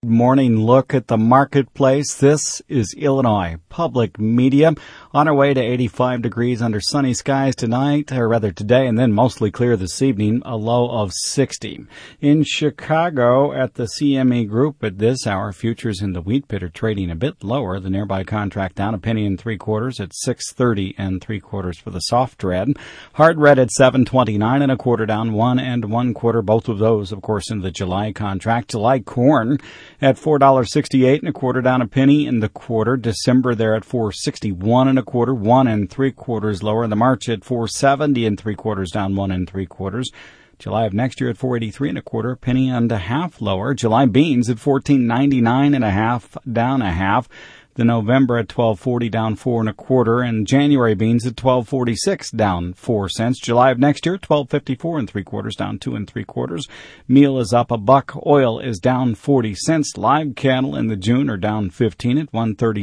Morning look at the marketplace. This is Illinois Public Media. On our way to 85 degrees under sunny skies tonight, or rather today, and then mostly clear this evening, a low of 60. In Chicago at the CME Group at this hour, futures in the wheat pit are trading a bit lower. The nearby contract down a penny and 3/4 at 6.30 3/4 for the soft red. Hard red at 7.29 1/4 down 1 1/4. Both of those, of course, in the July contract. July corn at $4.68 1/4 down a penny in the quarter. December there at $4.61 1/4, 1 3/4 lower. The March at $4.70 3/4 down 1 3/4. July of next year at $4.83 1/4, penny and a half lower. July beans at $14.99 1/2 down a half. The November at $12.40 down 4 1/4, and January beans at $12.46 down 4 cents. July of next year $12.54 3/4 down 2 3/4. Meal is up $1. Oil is down 40 cents. Live cattle in the June are down 15 at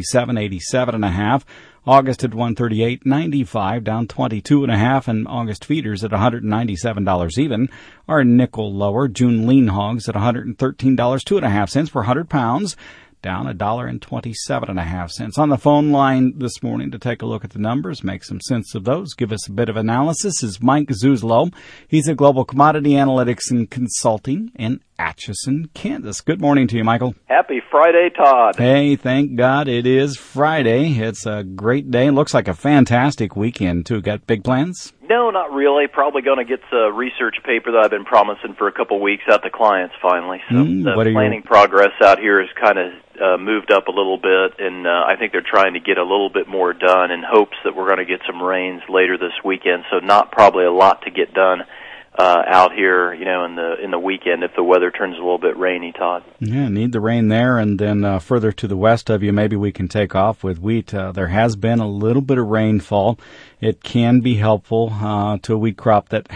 137.87 1/2. August at 138.95 down 22 1/2, and August feeders at $197 even are nickel lower. June lean hogs at $113 2 1/2 per 100 pounds. Down $1.27 1/2. On the phone line this morning to take a look at the numbers, make some sense of those, give us a bit of analysis is Mike Zuzlo. He's a global commodity analytics and consulting in Atchison, Kansas. Good morning to you, Michael. Happy Friday, Todd. Hey, thank God it is Friday. It's a great day. Looks like a fantastic weekend, too. Got big plans? No, not really. Probably going to get the research paper that I've been promising for a couple weeks out to clients finally. So the planning progress out here has kind of moved up a little bit, and I think they're trying to get a little bit more done in hopes that we're going to get some rains later this weekend. So not probably a lot to get done out here, in the weekend if the weather turns a little bit rainy, Todd. Yeah, need the rain there, and then further to the west of you, maybe we can take off with wheat. There has been a little bit of rainfall. It can be helpful to a wheat crop that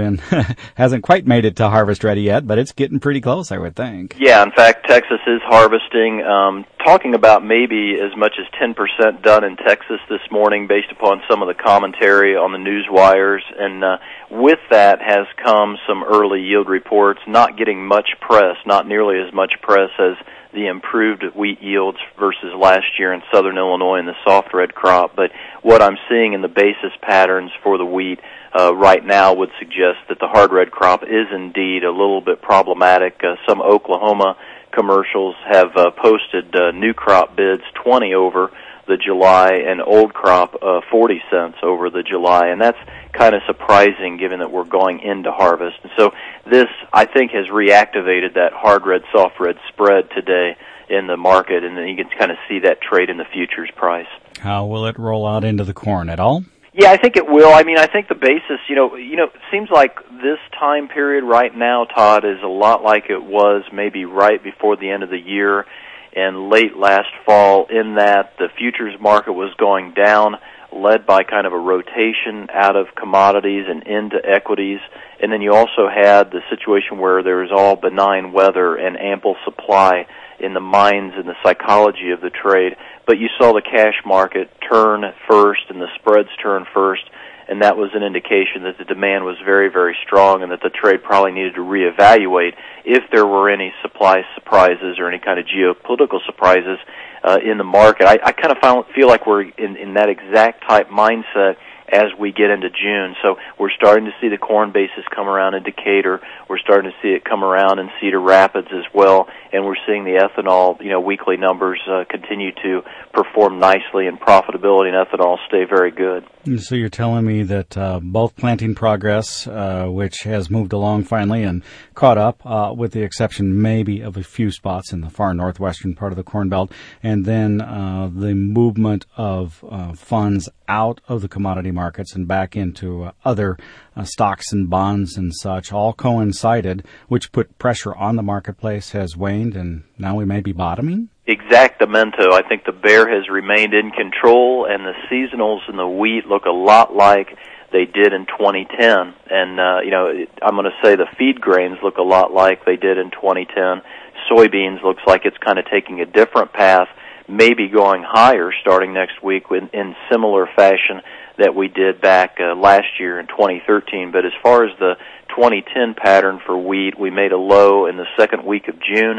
hasn't quite made it to harvest ready yet, but it's getting pretty close, I would think. Yeah, in fact, Texas is harvesting. Talking about maybe as much as 10% done in Texas this morning based upon some of the commentary on the news wires, and with that has come some early yield reports, not getting much press, not nearly as much press as the improved wheat yields versus last year in southern Illinois in the soft red crop. But what I'm seeing in the basis patterns for the wheat right now would suggest that the hard red crop is indeed a little bit problematic. Some Oklahoma commercials have posted new crop bids 20 over the July and old crop 40 cents over the July, and that's kind of surprising given that we're going into harvest. And so this, I think, has reactivated that hard red, soft red spread today in the market, and then you can kind of see that trade in the futures price. How will it roll out into the corn at all? Yeah, I think it will. I mean, I think the basis, it seems like this time period right now, Todd, is a lot like it was maybe right before the end of the year and late last fall, in that the futures market was going down, led by kind of a rotation out of commodities and into equities. And then you also had the situation where there was all benign weather and ample supply in the minds and the psychology of the trade. But you saw the cash market turn first and the spreads turn first, and that was an indication that the demand was very, very strong and that the trade probably needed to reevaluate if there were any supply surprises or any kind of geopolitical surprises in the market. I kind of feel like we're in that exact type mindset as we get into June. So we're starting to see the corn basis come around in Decatur. We're starting to see it come around in Cedar Rapids as well, and we're seeing the ethanol, weekly numbers continue to perform nicely, and profitability in ethanol stay very good. So you're telling me that both planting progress, which has moved along finally and caught up, with the exception maybe of a few spots in the far northwestern part of the Corn Belt, and then the movement of funds out of the commodity markets and back into other stocks and bonds and such, all coincided, which put pressure on the marketplace, has waned, and now we may be bottoming? Exactamento. I think the bear has remained in control, and the seasonals in the wheat look a lot like they did in 2010. And, I'm going to say the feed grains look a lot like they did in 2010. Soybeans looks like it's kind of taking a different path, maybe going higher starting next week in similar fashion that we did back last year in 2013. But as far as the 2010 pattern for wheat, we made a low in the second week of June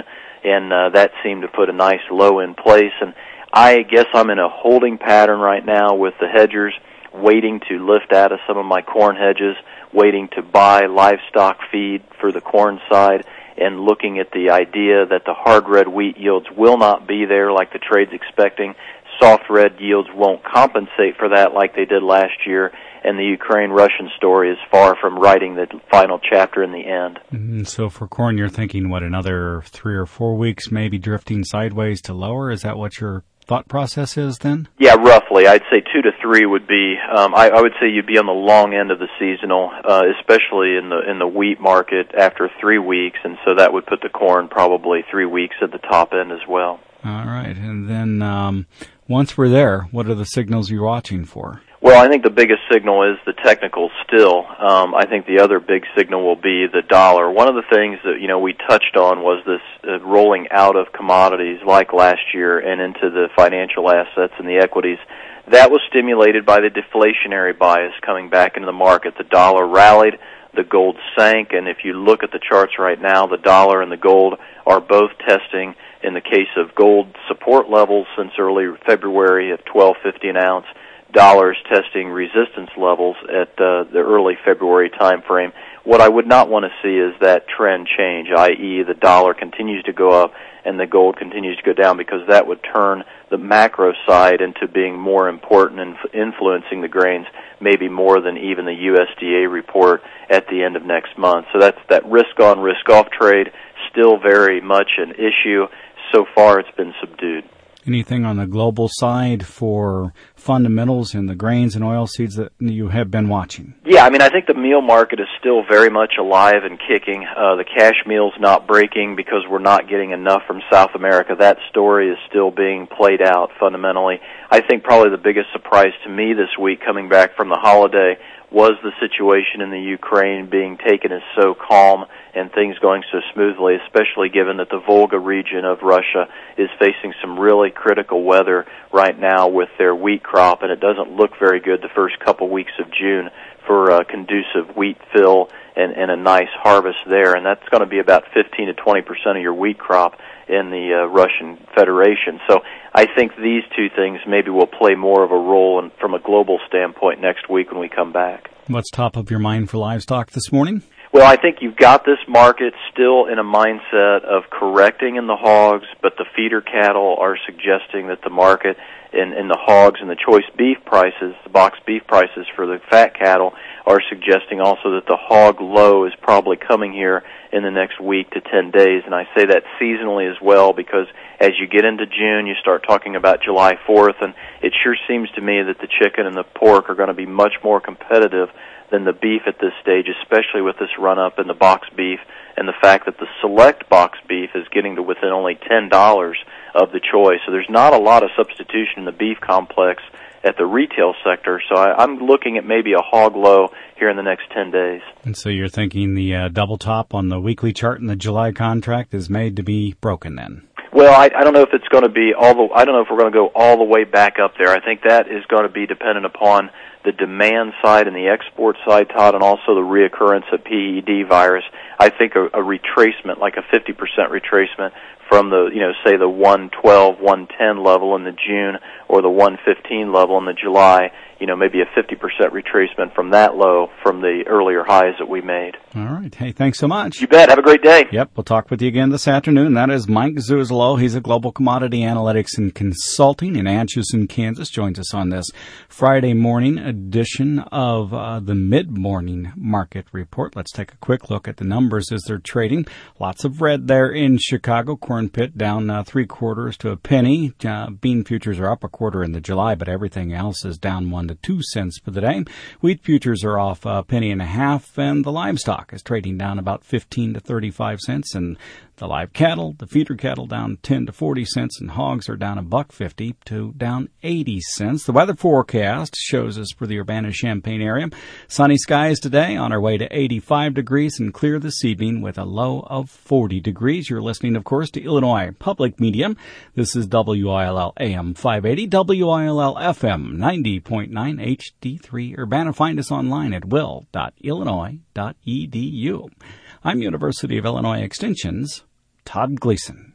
and that seemed to put a nice low in place. And I guess I'm in a holding pattern right now with the hedgers, waiting to lift out of some of my corn hedges, waiting to buy livestock feed for the corn side, and looking at the idea that the hard red wheat yields will not be there like the trade's expecting. Soft red yields won't compensate for that like they did last year, and the Ukraine-Russian story is far from writing the final chapter in the end. So for corn, you're thinking, another 3 or 4 weeks, maybe drifting sideways to lower? Is that what your thought process is then? Yeah, roughly. I'd say 2 to 3 would be, I would say you'd be on the long end of the seasonal, especially in the wheat market after 3 weeks, and so that would put the corn probably 3 weeks at the top end as well. All right, and then once we're there, what are the signals you're watching for? Well, I think the biggest signal is the technical still. I think the other big signal will be the dollar. One of the things that, we touched on was this rolling out of commodities like last year and into the financial assets and the equities. That was stimulated by the deflationary bias coming back into the market. The dollar rallied, the gold sank, and if you look at the charts right now, the dollar and the gold are both testing, in the case of gold, support levels since early February at $12.50 an ounce. Dollars testing resistance levels at the early February time frame. What I would not want to see is that trend change, i.e. the dollar continues to go up and the gold continues to go down, because that would turn the macro side into being more important and influencing the grains, maybe more than even the USDA report at the end of next month. So that's that risk-on, risk-off trade, still very much an issue. So far it's been subdued. Anything on the global side for fundamentals in the grains and oilseeds that you have been watching? Yeah, I think the meal market is still very much alive and kicking. The cash meal's not breaking because we're not getting enough from South America. That story is still being played out fundamentally. I think probably the biggest surprise to me this week coming back from the holiday was the situation in the Ukraine being taken as so calm and things going so smoothly, especially given that the Volga region of Russia is facing some really critical weather right now with their wheat crop, and it doesn't look very good the first couple weeks of June for a conducive wheat fill and a nice harvest there, and that's going to be about 15 to 20% of your wheat crop in the Russian Federation. So I think these two things maybe will play more of a role from a global standpoint next week when we come back. What's top of your mind for livestock this morning? Well, I think you've got this market still in a mindset of correcting in the hogs, but the feeder cattle are suggesting that the market in the hogs and the choice beef prices, the box beef prices for the fat cattle, are suggesting also that the hog low is probably coming here in the next week to 10 days. And I say that seasonally as well, because as you get into June, you start talking about July 4th, and it sure seems to me that the chicken and the pork are going to be much more competitive than the beef at this stage, especially with this run-up in the box beef and the fact that the select box beef is getting to within only $10 of the choice. So there's not a lot of substitution in the beef complex at the retail sector. So I'm looking at maybe a hog low here in the next 10 days. And so you're thinking the double top on the weekly chart in the July contract is made to be broken then? Well, I don't know if it's going to be I don't know if we're going to go all the way back up there. I think that is going to be dependent upon the demand side and the export side, Todd, and also the reoccurrence of PED virus. I think a retracement, like a 50% retracement from the, say the 112, 110 level in the June or the 115 level in the July, maybe a 50% retracement from that low from the earlier highs that we made. All right. Hey, thanks so much. You bet. Have a great day. Yep. We'll talk with you again this afternoon. That is Mike Zuzolo. He's a global commodity analytics and consulting in Atchison, Kansas. Joins us on this Friday morning edition of the mid-morning market report. Let's take a quick look at the numbers as they're trading. Lots of red there in Chicago. Corn pit down 3/4 to a penny. Bean futures are up 1/4 in the July, but everything else is down 1 to 2 cents for the day. Wheat futures are off 1.5 pennies, and the livestock is trading down about 15 to 35 cents, and the live cattle, the feeder cattle, down 10 to 40 cents, and hogs are down $1.50 to down 80 cents. The weather forecast shows us for the Urbana-Champaign area sunny skies today, on our way to 85 degrees, and clear this evening with a low of 40 degrees. You're listening, of course, to Illinois Public Media. This is WILL AM 580, WILL FM 90.9 HD3 Urbana. Find us online at will.illinois.edu. I'm University of Illinois Extension's Todd Gleason.